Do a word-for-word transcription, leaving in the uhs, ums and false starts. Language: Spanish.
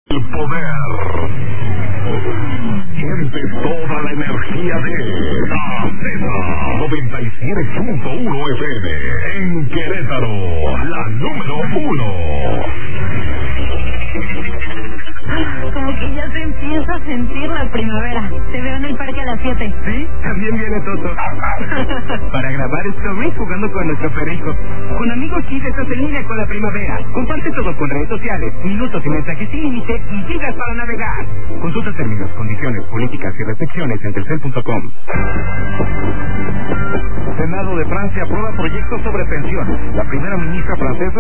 El poder. Siente toda la energía de A Z noventa y siete punto uno F M en Querétaro, la número uno. Como que ya se empieza a sentir la primavera. Te veo en el parque a las siete. Sí, también viene Toto. Para grabar stories jugando con nuestro perrijo. Con amigos Kids estás en línea con la primavera. Comparte todo con redes sociales, minutos y mensajes sin límite y gigas para navegar. Consulta términos, condiciones, políticas y restricciones en telcel punto com. Senado de Francia aprueba proyectos sobre pensiones. La primera ministra francesa